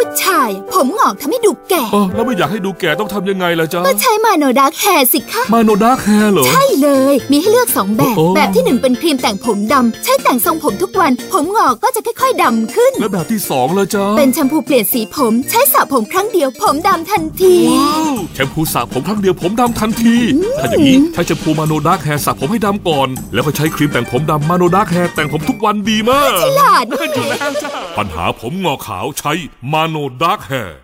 ผู้ชายผมงอกทำให้ดูแก่แล้วไม่อยากให้ดูแก่ต้องทำยังไงล่ะจ๊ะก็ใช้มาโนดาร์คแฮร์สิคะมาโนดาร์คแฮร์เหรอใช่เลยมีให้เลือก2แบบแบบที่1เป็นครีมแต่งผมดำใช้แต่งทรงผมทุกวันผมงอกก็จะค่อยๆดำขึ้นและแบบที่2ล่ะจ๊ะเป็นแชมพูเปลี่ยนสีผมใช้สระผมครั้งเดียวผมดำทันทีว้าวแชมพูสระผมครั้งเดียวผมดำทันทีถ้าอย่างนี้ใช้แชมพูมาโนดาร์คแฮร์สระผมให้ดำก่อนแล้วก็ใช้ครีมแต่งผมดำมาโนดาร์คแฮร์แต่งผมทุกวันดีมากฉลาดปัญหาผมงอกขาวใช้มาโนดาร์คแฮร์